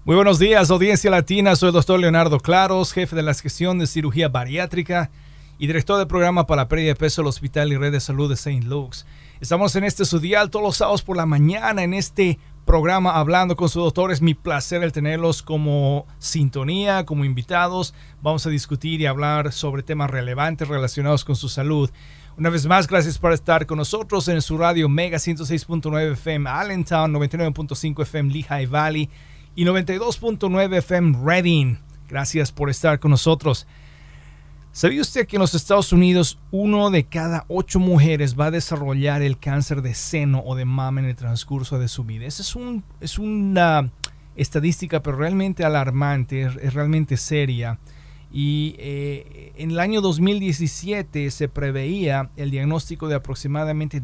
Muy buenos días, audiencia latina. Soy el doctor Leonardo Claros, jefe de la sección de cirugía bariátrica y director del programa para la pérdida de peso del Hospital y Red de Salud de St. Luke's. Estamos en este su dial todos los sábados por la mañana en este programa hablando con su doctor. Es mi placer el tenerlos como sintonía, como invitados. Vamos a discutir y hablar sobre temas relevantes relacionados con su salud. Una vez más, gracias por estar con nosotros en su radio Mega 106.9 FM Allentown, 99.5 FM Lehigh Valley y 92.9 FM Reading. Gracias por estar con nosotros. ¿Sabía usted que en los Estados Unidos 1 de cada 8 mujeres va a desarrollar el cáncer de seno o de mama en el transcurso de su vida? Esa es una estadística pero realmente alarmante, es realmente seria. Y en el año 2017 se preveía el diagnóstico de aproximadamente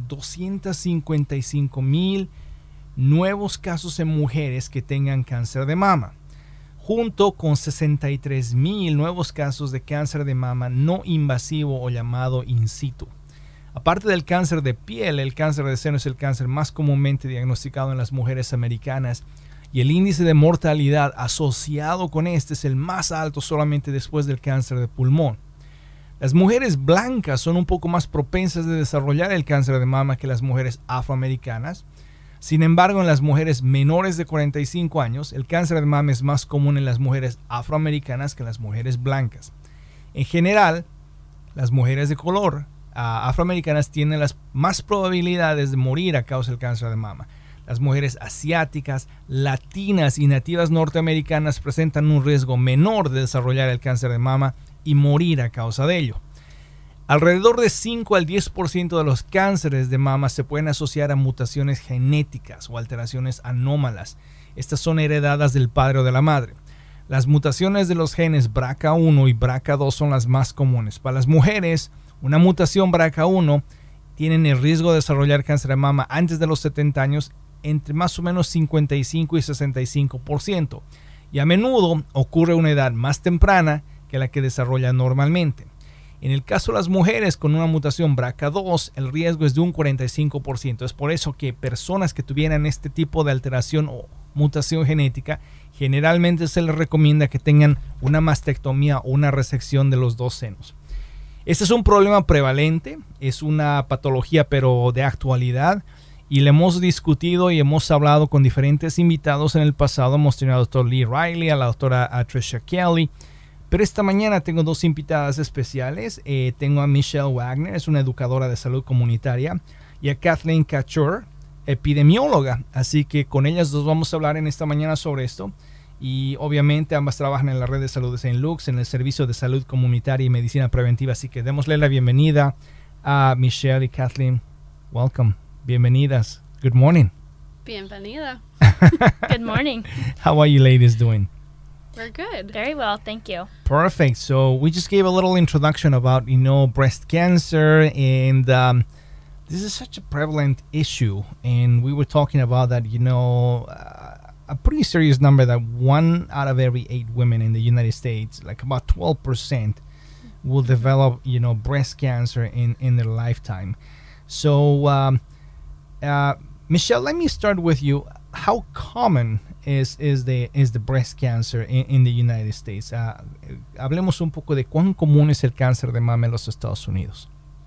255,000 nuevos casos en mujeres que tengan cáncer de mama, junto con 63,000 nuevos casos de cáncer de mama no invasivo o llamado in situ. Aparte del cáncer de piel, el cáncer de seno es el cáncer más comúnmente diagnosticado en las mujeres americanas y el índice de mortalidad asociado con este es el más alto solamente después del cáncer de pulmón. Las mujeres blancas son un poco más propensas de desarrollar el cáncer de mama que las mujeres afroamericanas. Sin embargo, en las mujeres menores de 45 años, el cáncer de mama es más común en las mujeres afroamericanas que en las mujeres blancas. En general, las mujeres de color afroamericanas tienen las más probabilidades de morir a causa del cáncer de mama. Las mujeres asiáticas, latinas y nativas norteamericanas presentan un riesgo menor de desarrollar el cáncer de mama y morir a causa de ello. Alrededor de 5 al 10% de los cánceres de mama se pueden asociar a mutaciones genéticas o alteraciones anómalas. Estas son heredadas del padre o de la madre. Las mutaciones de los genes BRCA1 y BRCA2 son las más comunes. Para las mujeres, una mutación BRCA1 tiene el riesgo de desarrollar cáncer de mama antes de los 70 años entre más o menos 55 y 65%. Y a menudo ocurre a una edad más temprana que la que desarrolla normalmente. En el caso de las mujeres con una mutación BRCA2, el riesgo es de un 45%. Es por eso que personas que tuvieran este tipo de alteración o mutación genética, generalmente se les recomienda que tengan una mastectomía o una resección de los dos senos. Este es un problema prevalente, es una patología pero de actualidad y le hemos discutido y hemos hablado con diferentes invitados en el pasado. Hemos tenido al doctor Lee Riley, a la doctora Tricia Kelly. Pero esta mañana tengo dos invitadas especiales. Tengo a Michelle Wagner, es una educadora de salud comunitaria, y a Kathleen Couture, epidemióloga. Así que con ellas dos vamos a hablar en esta mañana sobre esto. Y obviamente ambas trabajan en la red de salud de St. Luke's, en el servicio de salud comunitaria y medicina preventiva. Así que démosle la bienvenida a Michelle y Kathleen. Welcome. Bienvenidas. Good morning. Bienvenida. Good morning. How are you ladies doing? We're good. Very well, thank you. Perfect. So we just gave a little introduction about, breast cancer, and this is such a prevalent issue. And we were talking about that, a pretty serious number that 1 out of every 8 women in the United States, like about 12%, will develop, breast cancer in their lifetime. So, Michelle, let me start with you. How common is the breast cancer in the United States? Hablemos un poco de cuán común es el cáncer de mama en los Estados Unidos.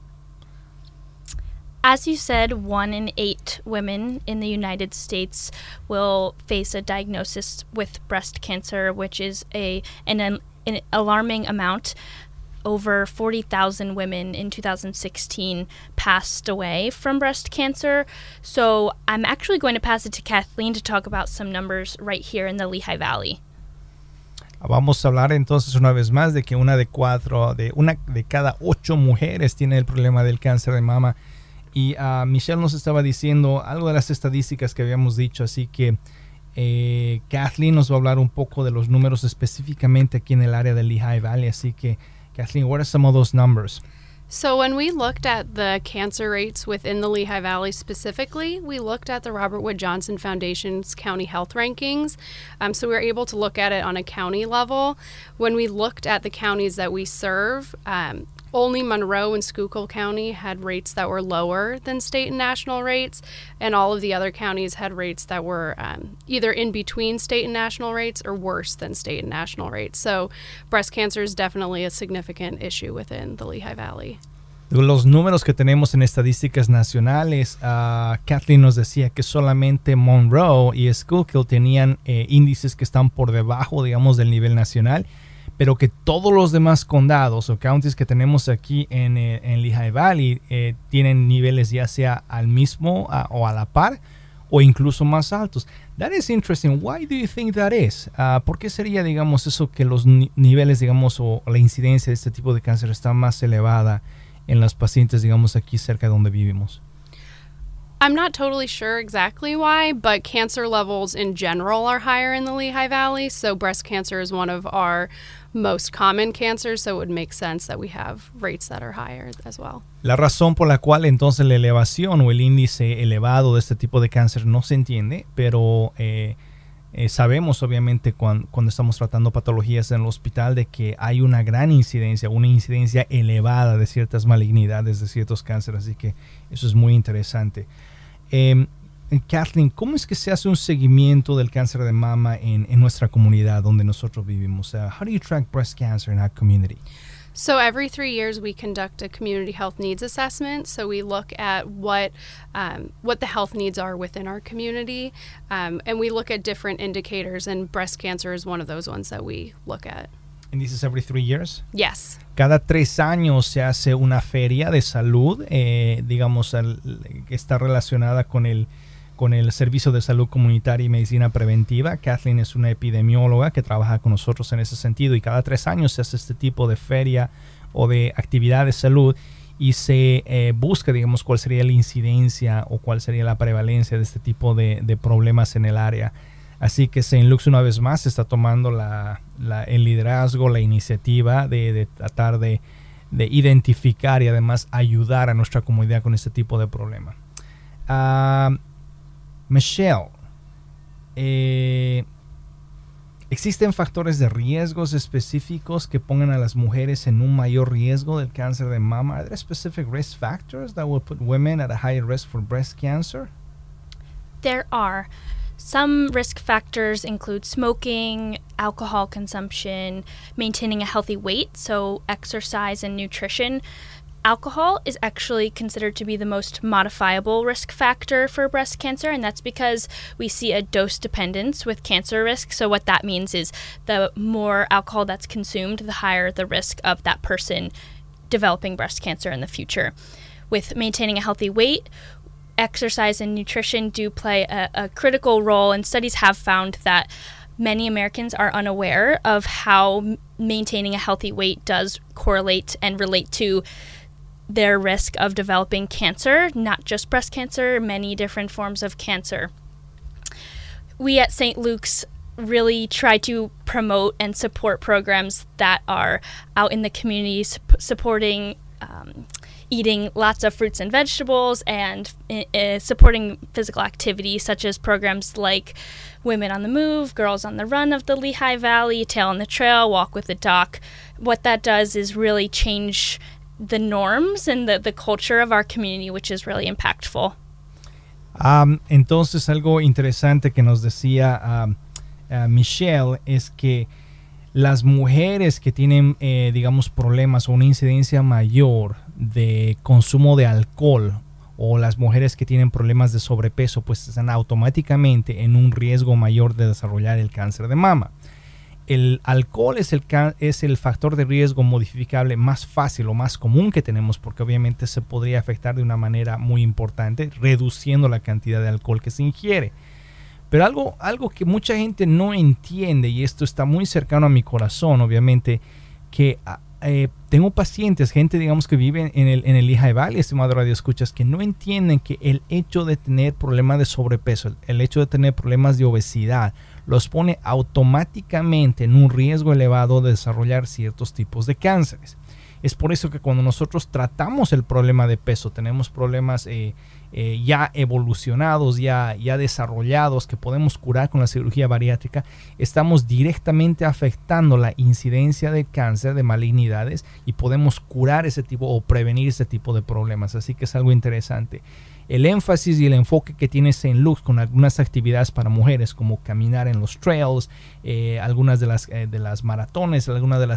As you said, 1 in 8 women in the United States will face a diagnosis with breast cancer, which is an alarming amount. Over 40,000 women in 2016 passed away from breast cancer. So I'm actually going to pass it to Kathleen to talk about some numbers right here in the Lehigh Valley. Vamos a hablar entonces una vez más de que una de cada 8 mujeres tiene el problema del cáncer de mama. Y Michelle nos estaba diciendo algo de las estadísticas que habíamos dicho, así que Kathleen nos va a hablar un poco de los números específicamente aquí en el área del Lehigh Valley. Así que Kathleen, what are some of those numbers? So when we looked at the cancer rates within the Lehigh Valley specifically, we looked at the Robert Wood Johnson Foundation's county health rankings. So we were able to look at it on a county level. When we looked at the counties that we serve, only Monroe and Schuylkill County had rates that were lower than state and national rates, and all of the other counties had rates that were either in between state and national rates or worse than state and national rates. So breast cancer is definitely a significant issue within the Lehigh Valley. Los números que tenemos en estadísticas nacionales, Kathleen nos decía que solamente Monroe y Schuylkill tenían índices que están por debajo, digamos, del nivel nacional, pero que todos los demás condados o counties que tenemos aquí en Lehigh Valley tienen niveles ya sea al mismo o a la par o incluso más altos. That is interesting. Why do you think that is? ¿Por qué sería, digamos, eso que los niveles, digamos, o la incidencia de este tipo de cáncer está más elevada en las pacientes, digamos, aquí cerca de donde vivimos? I'm not totally sure exactly why, but cancer levels in general are higher in the Lehigh Valley. So breast cancer is one of our most common cancers, so it would make sense that we have rates that are higher as well. La razón por la cual entonces la elevación o el índice elevado de este tipo de cáncer no se entiende, pero sabemos obviamente cuando estamos tratando patologías en el hospital de que hay una gran incidencia, una incidencia elevada de ciertas malignidades, de ciertos cánceres, así que eso es muy interesante. Kathleen, ¿cómo es que se hace un seguimiento del cáncer de mama en nuestra comunidad donde nosotros vivimos? How do you track breast cancer in our community? So every 3 years we conduct a community health needs assessment. So we look at what the health needs are within our community, and we look at different indicators, and breast cancer is one of those ones that we look at. And this is every 3 years? Yes. Cada 3 años se hace una feria de salud, digamos, que está relacionada con el Servicio de Salud Comunitaria y Medicina Preventiva. Kathleen es una epidemióloga que trabaja con nosotros en ese sentido y cada 3 años se hace este tipo de feria o de actividad de salud y se busca, digamos, cuál sería la incidencia o cuál sería la prevalencia de este tipo de problemas en el área. Así que St. Luke's una vez más está tomando el liderazgo, la iniciativa de tratar de identificar y además ayudar a nuestra comunidad con este tipo de problema. Michelle, ¿existen factores de riesgos específicos que pongan a las mujeres en un mayor riesgo del cáncer de mama? Are there specific risk factors that will put women at a higher risk for breast cancer? There are. Some risk factors include smoking, alcohol consumption, maintaining a healthy weight, so exercise and nutrition. Alcohol is actually considered to be the most modifiable risk factor for breast cancer, and that's because we see a dose dependence with cancer risk. So what that means is the more alcohol that's consumed, the higher the risk of that person developing breast cancer in the future. With maintaining a healthy weight, exercise and nutrition do play a critical role, and studies have found that many Americans are unaware of how maintaining a healthy weight does correlate and relate to their risk of developing cancer, not just breast cancer, many different forms of cancer. We at St. Luke's really try to promote and support programs that are out in the community supporting eating lots of fruits and vegetables and supporting physical activity such as programs like Women on the Move, Girls on the Run of the Lehigh Valley, Tail on the Trail, Walk with the Doc. What that does is really change the norms and the culture of our community, which is really impactful. Entonces, algo interesante que nos decía Michelle es que las mujeres que tienen, digamos, problemas o una incidencia mayor de consumo de alcohol o las mujeres que tienen problemas de sobrepeso, pues están automáticamente en un riesgo mayor de desarrollar el cáncer de mama. El alcohol es el factor de riesgo modificable más fácil o más común que tenemos porque obviamente se podría afectar de una manera muy importante reduciendo la cantidad de alcohol que se ingiere. Pero algo que mucha gente no entiende, y esto está muy cercano a mi corazón, obviamente, que tengo pacientes, gente digamos que vive en el Lehigh Valley, estimado radio escuchas, que no entienden que el hecho de tener problemas de sobrepeso, el hecho de tener problemas de obesidad, los pone automáticamente en un riesgo elevado de desarrollar ciertos tipos de cánceres. Es por eso que cuando nosotros tratamos el problema de peso, tenemos problemas ya evolucionados, ya desarrollados, que podemos curar con la cirugía bariátrica, estamos directamente afectando la incidencia de cáncer, de malignidades, y podemos curar ese tipo o prevenir ese tipo de problemas. Así que es algo interesante. El énfasis y el enfoque que tiene St. Luke's con algunas actividades para mujeres, como caminar en los trails, algunas de las maratones, algunas de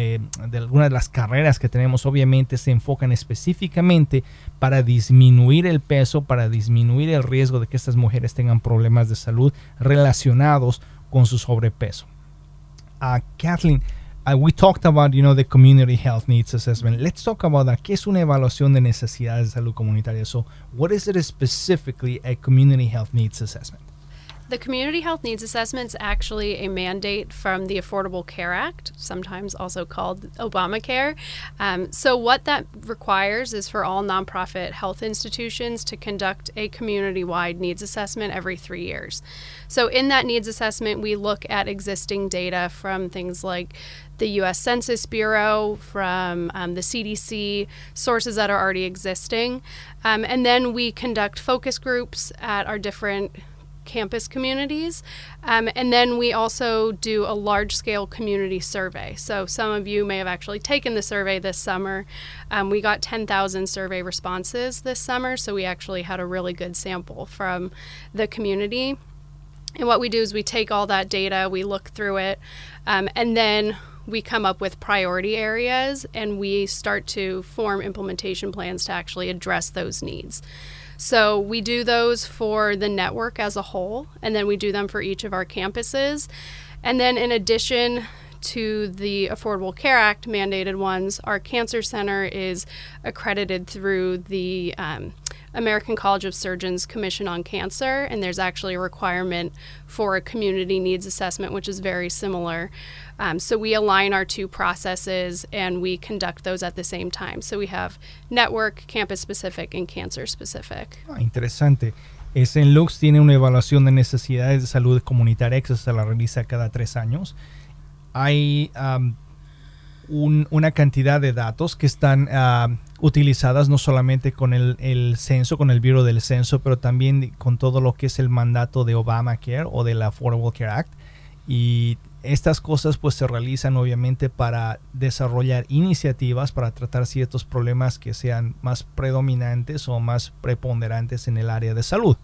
las carreras que tenemos, obviamente se enfocan específicamente para disminuir el peso, para disminuir el riesgo de que estas mujeres tengan problemas de salud relacionados con su sobrepeso. Kathleen, we talked about, the community health needs assessment. Let's talk about that. ¿Qué es una evaluación de necesidades de salud comunitaria? So, what is it specifically a community health needs assessment? The Community Health Needs Assessment is actually a mandate from the Affordable Care Act, sometimes also called Obamacare. So what that requires is for all nonprofit health institutions to conduct a community-wide needs assessment every 3 years. So in that needs assessment, we look at existing data from things like the U.S. Census Bureau, from the CDC, sources that are already existing. And then we conduct focus groups at our different campus communities. And then we also do a large-scale community survey. So some of you may have actually taken the survey this summer. We got 10,000 survey responses this summer, so we actually had a really good sample from the community. And what we do is we take all that data, we look through it, and then we come up with priority areas, and we start to form implementation plans to actually address those needs. So we do those for the network as a whole, and then we do them for each of our campuses. And then in addition to the Affordable Care Act mandated ones, our cancer center is accredited through the American College of Surgeons Commission on Cancer, and there's actually a requirement for a community needs assessment, which is very similar. So we align our two processes and we conduct those at the same time. So we have network, campus-specific, and cancer-specific. Interesante. St. Luke's tiene una evaluación de necesidades de salud comunitaria que se la realiza cada 3 años. Hay una cantidad de datos que están utilizadas no solamente con el censo, con el Bureau del Censo, pero también con todo lo que es el mandato de Obamacare o del Affordable Care Act. Y estas cosas pues se realizan obviamente para desarrollar iniciativas para tratar ciertos problemas que sean más predominantes o más preponderantes en el área de salud.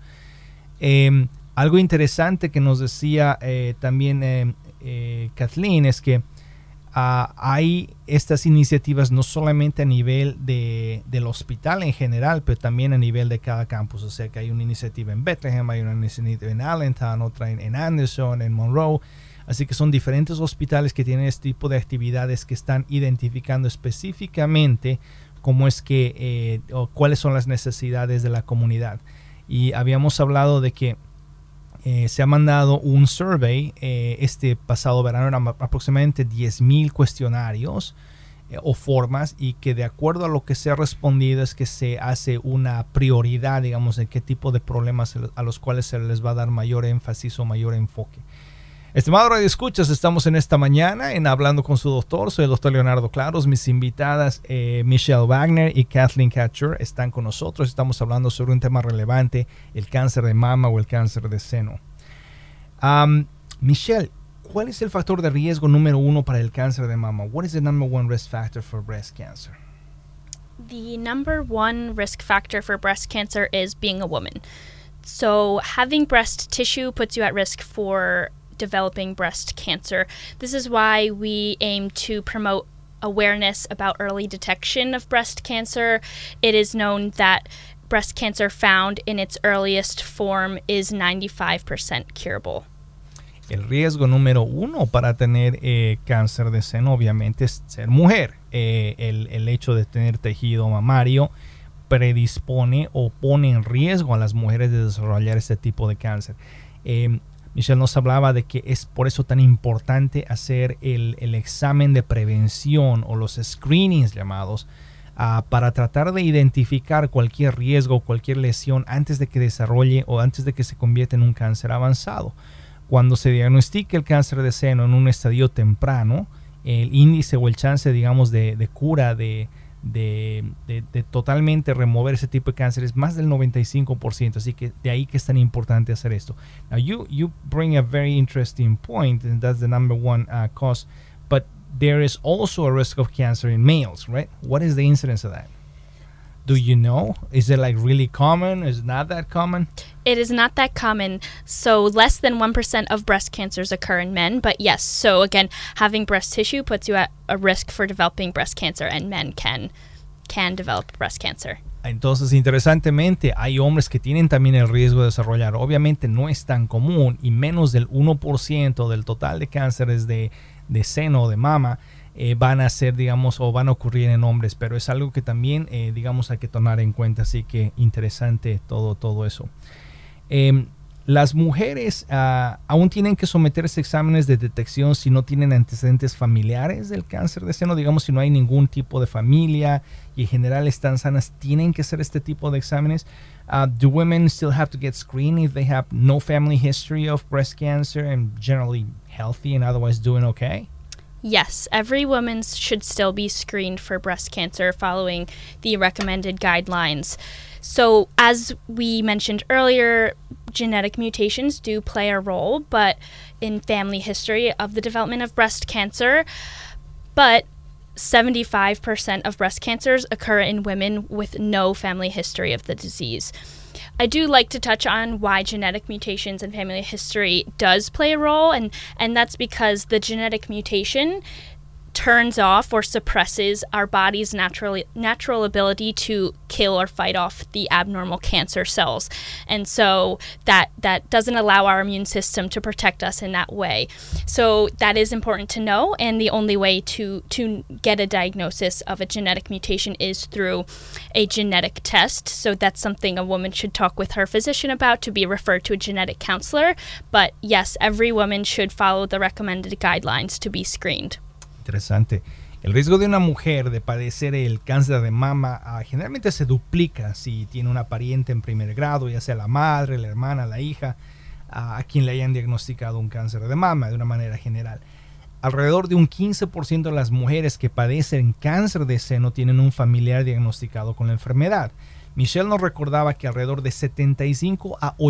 Algo interesante que nos decía también Kathleen es que hay estas iniciativas no solamente a nivel del hospital en general, pero también a nivel de cada campus. O sea que hay una iniciativa en Bethlehem, hay una iniciativa en Allentown, otra en Anderson, en Monroe. Así que son diferentes hospitales que tienen este tipo de actividades que están identificando específicamente cómo es que o cuáles son las necesidades de la comunidad. Y habíamos hablado de que se ha mandado un survey este pasado verano, eran aproximadamente 10,000 cuestionarios o formas, y que de acuerdo a lo que se ha respondido es que se hace una prioridad, digamos, en qué tipo de problemas a los cuales se les va a dar mayor énfasis o mayor enfoque. Estimado Radio Escuchas, estamos en esta mañana en Hablando con su Doctor. Soy el Dr. Leonardo Claros. Mis invitadas Michelle Wagner y Kathleen Katcher están con nosotros. Estamos hablando sobre un tema relevante, el cáncer de mama o el cáncer de seno. Michelle, ¿cuál es el factor de riesgo número 1 para el cáncer de mama? What is the number 1 risk factor for breast cancer? The number 1 risk factor for breast cancer is being a woman. So having breast tissue puts you at risk for developing breast cancer. This is why we aim to promote awareness about early detection of breast cancer. It is known that breast cancer found in its earliest form is 95% curable. El riesgo número 1 para tener cáncer de seno obviamente es ser mujer. El hecho de tener tejido mamario predispone o pone en riesgo a las mujeres de desarrollar este tipo de cáncer. Michelle nos hablaba de que es por eso tan importante hacer el examen de prevención o los screenings llamados para tratar de identificar cualquier riesgo o cualquier lesión antes de que desarrolle o antes de que se convierta en un cáncer avanzado. Cuando se diagnostica el cáncer de seno en un estadio temprano el índice o el chance, digamos, de cura, de totalmente remover ese tipo de cáncer es más del 95%, así que de ahí que es tan importante hacer esto. Now you bring a very interesting point, and that's the number one cause, but there is also a risk of cancer in males, right? What is the incidence of that? Do you know? Is it like really common? Is it not that common? It is not that common. So less than 1% of breast cancers occur in men. But yes, so again, having breast tissue puts you at a risk for developing breast cancer, and men can develop breast cancer. Entonces, interesantemente, hay hombres que tienen también el riesgo de desarrollar. Obviamente no es tan común y menos del 1% del total de cánceres de seno o de mama van a ser, digamos, o van a ocurrir en hombres, pero es algo que también, digamos, hay que tomar en cuenta, así que interesante todo eso. Las mujeres aún tienen que someterse a exámenes de detección si no tienen antecedentes familiares del cáncer de seno, digamos, si no hay ningún tipo de familia y en general están sanas, tienen que hacer este tipo de exámenes. Do women still have to get screened if they have no family history of breast cancer and generally healthy and otherwise doing okay? Yes, every woman should still be screened for breast cancer following the recommended guidelines. So, as we mentioned earlier, genetic mutations do play a role, but in family history of the development of breast cancer, but 75% of breast cancers occur in women with no family history of the disease. I do like to touch on why genetic mutations and family history does play a role, and that's because the genetic mutation turns off or suppresses our body's natural ability to kill or fight off the abnormal cancer cells. And so that doesn't allow our immune system to protect us in that way. So that is important to know, and the only way to get a diagnosis of a genetic mutation is through a genetic test. So that's something a woman should talk with her physician about, to be referred to a genetic counselor. But yes, every woman should follow the recommended guidelines to be screened. Interesante. El riesgo de una mujer de padecer el cáncer de mama generalmente se duplica si tiene una pariente en primer grado, ya sea la madre, la hermana, la hija, a quien le hayan diagnosticado un cáncer de mama de una manera general. Alrededor de un 15% de las mujeres que padecen cáncer de seno tienen un familiar diagnosticado con la enfermedad. Michelle nos recordaba que alrededor de 75 a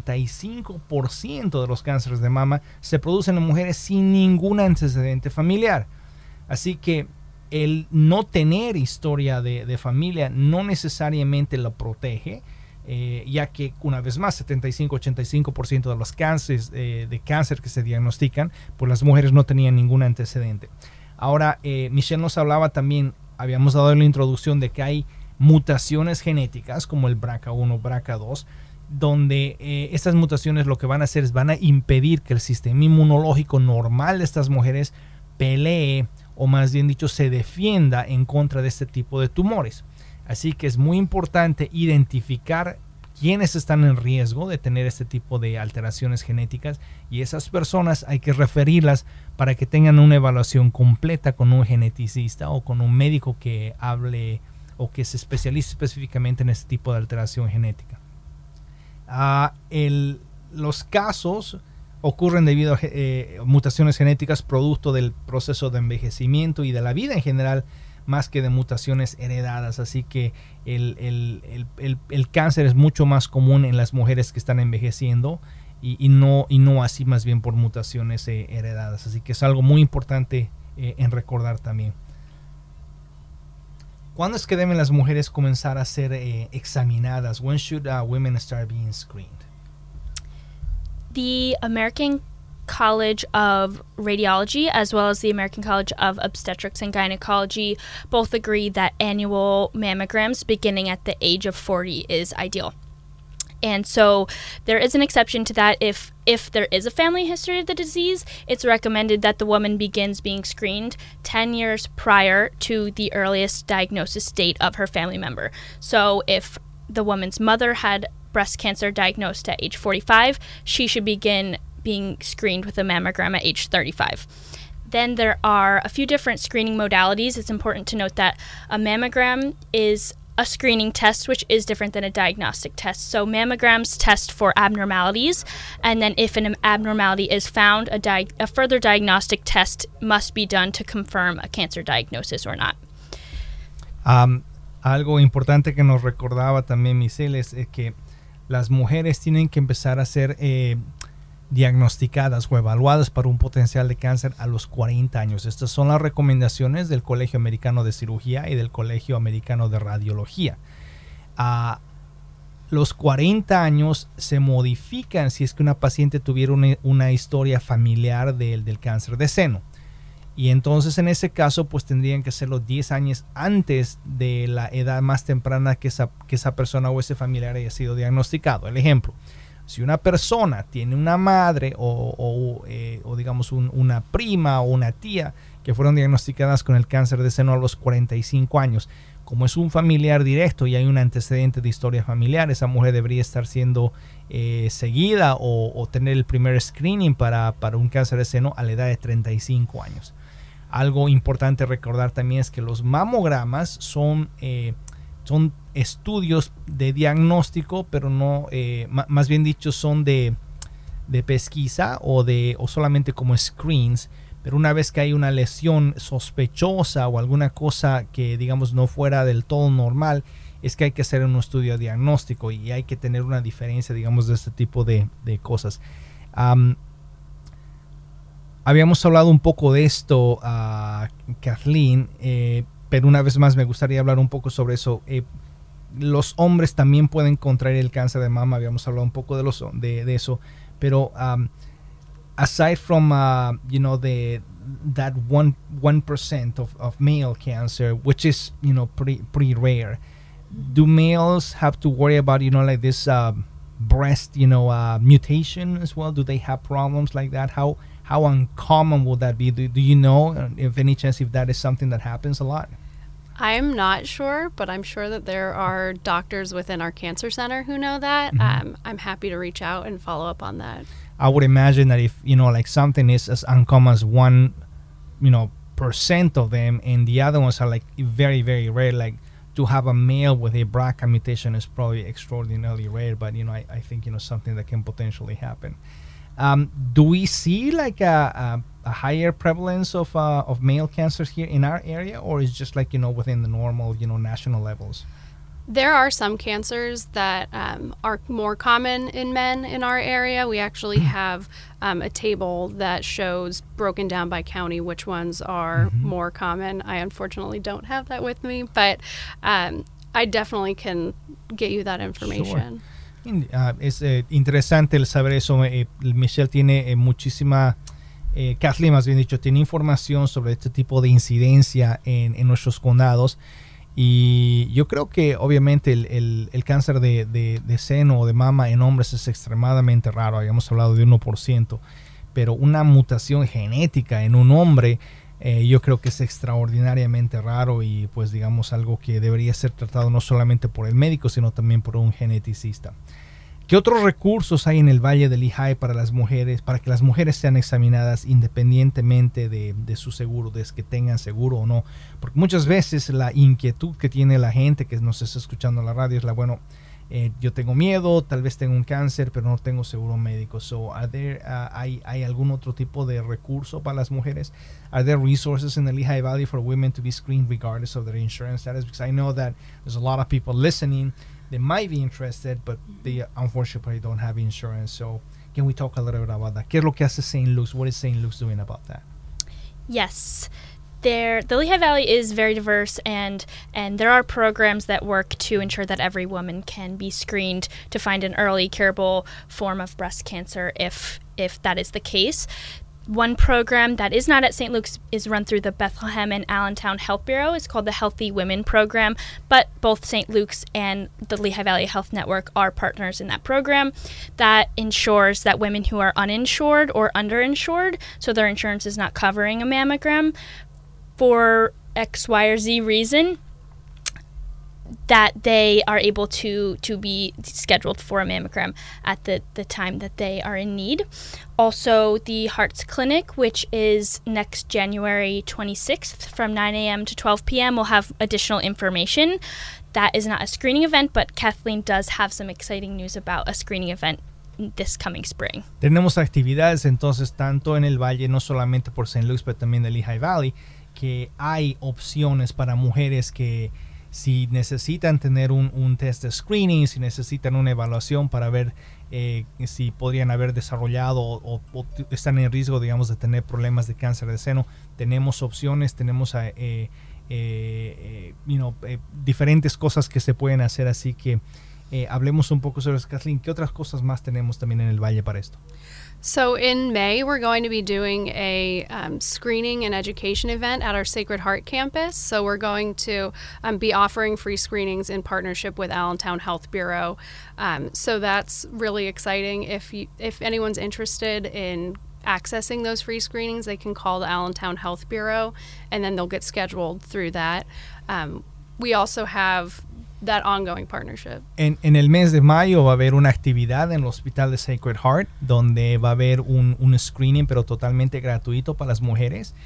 85% de los cánceres de mama se producen en mujeres sin ningún antecedente familiar. Así que el no tener historia de familia no necesariamente lo protege, ya que una vez más 75-85% de los cánceres de cáncer que se diagnostican, pues las mujeres no tenían ningún antecedente. Ahora, Michelle nos hablaba también, habíamos dado en la introducción de que hay mutaciones genéticas como el BRCA1, BRCA2, donde estas mutaciones lo que van a hacer es van a impedir que el sistema inmunológico normal de estas mujeres pelee, o más bien dicho, se defienda en contra de este tipo de tumores. Así que es muy importante identificar quiénes están en riesgo de tener este tipo de alteraciones genéticas, y esas personas hay que referirlas para que tengan una evaluación completa con un geneticista o con un médico que hable o que se especialice específicamente en este tipo de alteración genética. Los casos ocurren debido a mutaciones genéticas producto del proceso de envejecimiento y de la vida en general, más que de mutaciones heredadas. Así que el cáncer es mucho más común en las mujeres que están envejeciendo y no así más bien por mutaciones heredadas. Así que es algo muy importante en recordar también. ¿Cuándo es que deben las mujeres comenzar a ser examinadas? When should women start being screened? The American College of Radiology, as well as the American College of Obstetrics and Gynecology, both agree that annual mammograms beginning at the age of 40 is ideal. And so there is an exception to that. If there is a family history of the disease, it's recommended that the woman begins being screened 10 years prior to the earliest diagnosis date of her family member. So if the woman's mother had breast cancer diagnosed at age 45, she should begin being screened with a mammogram at age 35. Then there are a few different screening modalities. It's important to note that a mammogram is a screening test, which is different than a diagnostic test. So mammograms test for abnormalities, and then if an abnormality is found, a further diagnostic test must be done to confirm a cancer diagnosis or not. Algo importante que nos recordaba también Michelle es que las mujeres tienen que empezar a ser diagnosticadas o evaluadas para un potencial de cáncer a los 40 años. Estas son las recomendaciones del Colegio Americano de Cirugía y del Colegio Americano de Radiología. A los 40 años se modifican si es que una paciente tuviera una historia familiar del cáncer de seno. Y entonces en ese caso pues tendrían que hacerlo 10 años antes de la edad más temprana que esa persona o ese familiar haya sido diagnosticado. El ejemplo, si una persona tiene una madre o digamos una prima o una tía que fueron diagnosticadas con el cáncer de seno a los 45 años, como es un familiar directo y hay un antecedente de historia familiar, esa mujer debería estar siendo seguida o tener el primer screening para un cáncer de seno a la edad de 35 años. Algo importante recordar también es que los mamogramas son estudios de diagnóstico, pero no, más bien dicho, son de pesquisa o solamente como screens. Pero una vez que hay una lesión sospechosa o alguna cosa que digamos no fuera del todo normal, es que hay que hacer un estudio diagnóstico y hay que tener una diferencia, digamos, de este tipo de cosas. Habíamos hablado un poco de esto, Kathleen, pero una vez más me gustaría hablar un poco sobre eso. Los hombres también pueden contraer el cáncer de mama, habíamos hablado un poco de eso, pero aside from that 1% of male cancer, which is pretty rare, do males have to worry about like this breast mutation as well? Do they have problems like that? How uncommon will that be? Do you know, if any chance, if that is something that happens a lot? I'm not sure, but I'm sure that there are doctors within our cancer center who know that. Mm-hmm. I'm happy to reach out and follow up on that. I would imagine that if, like something is as uncommon as 1%, of them, and the other ones are like very, very rare, like to have a male with a BRCA mutation is probably extraordinarily rare, but, I think, something that can potentially happen. Do we see like a higher prevalence of male cancers here in our area, or is just like, within the normal, national levels? There are some cancers that are more common in men in our area. We actually have a table that shows broken down by county which ones are more common. I unfortunately don't have that with me, but I definitely can get you that information. Sure. Es interesante el saber eso. Michelle tiene muchísima, Kathleen más bien dicho, tiene información sobre este tipo de incidencia en nuestros condados. Y yo creo que obviamente el cáncer de seno o de mama en hombres es extremadamente raro. Habíamos hablado de 1%, pero una mutación genética en un hombre yo creo que es extraordinariamente raro y pues digamos algo que debería ser tratado no solamente por el médico sino también por un geneticista. ¿Qué otros recursos hay en el Valle del Lehigh para las mujeres, para que las mujeres sean examinadas independientemente de su seguro, de que tengan seguro o no? Porque muchas veces la inquietud que tiene la gente que nos está escuchando en la radio es yo tengo miedo, tal vez tengo un cáncer, pero no tengo seguro médico. So, ¿hay algún otro tipo de recurso para las mujeres? Are there resources in the Lehigh Valley for women to be screened regardless of their insurance status? Because I know that there's a lot of people listening. They might be interested, but they unfortunately don't have insurance. So can we talk a little bit about that? ¿Qué es lo que hace St. Luke's? What is St. Luke's doing about that? Yes. The Lehigh Valley is very diverse, and there are programs that work to ensure that every woman can be screened to find an early curable form of breast cancer if that is the case. One program that is not at St. Luke's is run through the Bethlehem and Allentown Health Bureau. It's called the Healthy Women Program, but both St. Luke's and the Lehigh Valley Health Network are partners in that program that ensures that women who are uninsured or underinsured, so their insurance is not covering a mammogram for X, Y, or Z reason, that they are able to be scheduled for a mammogram at the time that they are in need. Also, the Hearts Clinic, which is next January 26th from 9 a.m. to 12 p.m., will have additional information. That is not a screening event, but Kathleen does have some exciting news about a screening event this coming spring. Tenemos actividades entonces tanto en el Valle, no solamente por St. Luke's, pero también en el Lehigh Valley, que hay opciones para mujeres que si necesitan tener un test de screening, si necesitan una evaluación para ver si podrían haber desarrollado o están en riesgo, digamos, de tener problemas de cáncer de seno, tenemos opciones, tenemos diferentes cosas que se pueden hacer, así que hablemos un poco sobre eso. Kathleen, ¿qué otras cosas más tenemos también en el Valle para esto? So in May, we're going to be doing a screening and education event at our Sacred Heart campus. So we're going to be offering free screenings in partnership with Allentown Health Bureau. So that's really exciting. If anyone's interested in accessing those free screenings, they can call the Allentown Health Bureau, and then they'll get scheduled through that. We also have that ongoing partnership. En el mes de mayo va a haber una actividad en el Hospital de Sacred Heart donde va a haber un screening pero totalmente gratuito para las mujeres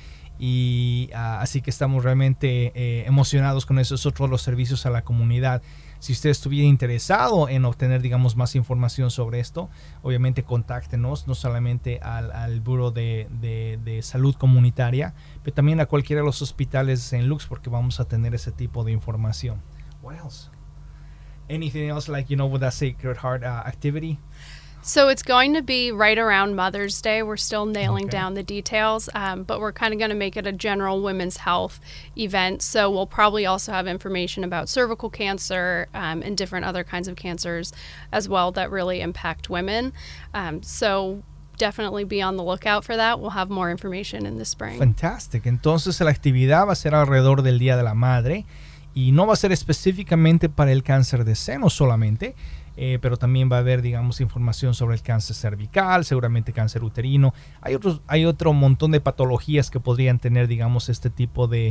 y así que estamos realmente emocionados con esos otros los servicios a la comunidad. Si usted estuviera interesado en obtener, digamos, más información sobre esto, obviamente contáctenos, no solamente al Buró de Salud Comunitaria, pero también a cualquiera de los hospitales en Lux, porque vamos a tener ese tipo de información. What else? Anything else with that Sacred Heart activity? So it's going to be right around Mother's Day. We're still nailing down the details, but we're kind of going to make it a general women's health event. So we'll probably also have information about cervical cancer and different other kinds of cancers as well that really impact women. So definitely be on the lookout for that. We'll have more information in the spring. Fantastic. Entonces la actividad va a ser alrededor del Día de la Madre y no va a ser específicamente para el cáncer de seno solamente. Pero también va a haber, digamos, información sobre el cáncer cervical, seguramente cáncer uterino. Hay otro montón de patologías que podrían tener, digamos, este tipo de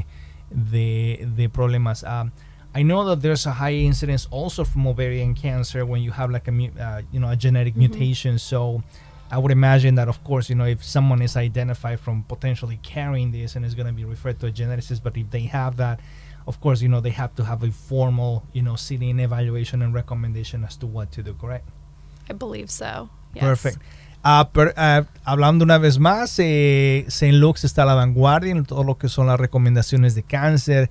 problemas. I know that there's a high incidence also from ovarian cancer when you have like a genetic mutation. So I would imagine that, of course, if someone is identified from potentially carrying this and is going to be referred to a geneticist, but if they have that, of course, they have to have a formal, sitting evaluation and recommendation as to what to do, correct? I believe so. Yes. Perfect. Hablando una vez más, St. Luke's está a la vanguardia en todo lo que son las recomendaciones de cáncer.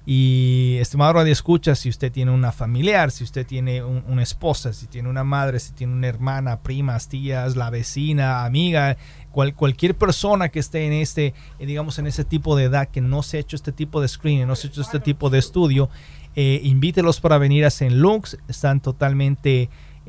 Y, estimado Radio Escucha, si usted tiene una familiar, si usted tiene una esposa, si tiene una madre, si tiene una hermana, primas, tías, la vecina, amiga, cualquier persona que esté en en ese tipo de edad, que no se ha hecho este tipo de screening, no se ha hecho este tipo de estudio, invítelos para venir a St. Luke's. Están totalmente,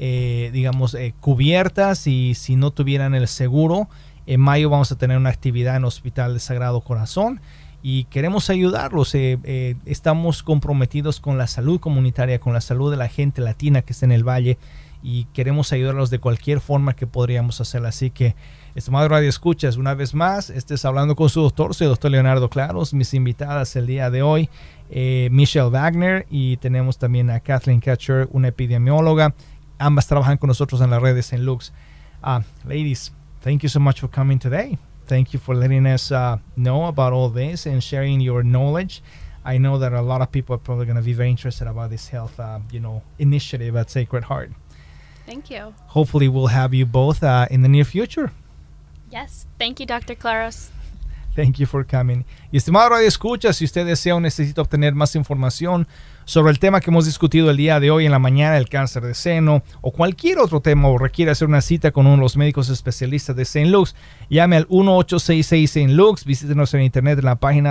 cubiertas, y si no tuvieran el seguro, en mayo vamos a tener una actividad en el Hospital de Sagrado Corazón. Y queremos ayudarlos. Estamos comprometidos con la salud comunitaria, con la salud de la gente latina que está en el Valle, y queremos ayudarlos de cualquier forma que podríamos hacer. Así que, estimado Radio Escuchas, una vez más, estés hablando con su doctor. Soy el doctor Leonardo Claros. Mis invitadas el día de hoy, Michelle Wagner, y tenemos también a Kathleen Ketcher, una epidemióloga. Ambas trabajan con nosotros en las redes en Lux. Ladies, thank you so much for coming today. Thank you for letting us know about all this and sharing your knowledge. I know that a lot of people are probably going to be very interested about this health, initiative at Sacred Heart. Thank you. Hopefully, we'll have you both in the near future. Yes. Thank you, Dr. Claros. Thank you for coming. Y, estimado Radio Escucha, si usted desea o necesita obtener más información sobre el tema que hemos discutido el día de hoy en la mañana, el cáncer de seno, o cualquier otro tema, o requiere hacer una cita con uno de los médicos especialistas de St. Luke's, llame al 1866 St. Luke's, visítenos en internet en la página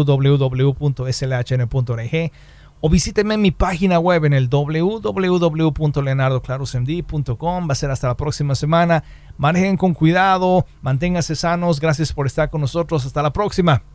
www.slhn.org, o visíteme en mi página web en el www.leonardoclarosmd.com. Va a ser hasta la próxima semana. Manejen con cuidado, manténganse sanos. Gracias por estar con nosotros. Hasta la próxima.